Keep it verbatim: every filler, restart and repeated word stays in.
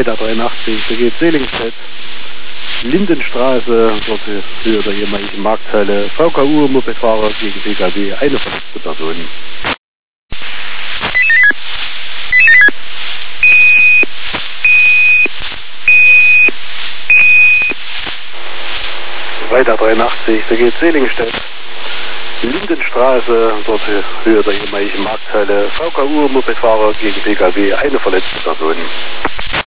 Weiter dreiundachtzig, da geht Seligenstedt, Lindenstraße, dort Höhe der ehemaligen Markthalle, V K U-Mopedfahrer gegen P K W, eine verletzte Person. Weiter dreiundachtzig, da geht Seligenstedt, Lindenstraße, dort Höhe der ehemaligen Markthalle, V K U-Mopedfahrer gegen P K W, eine verletzte Person.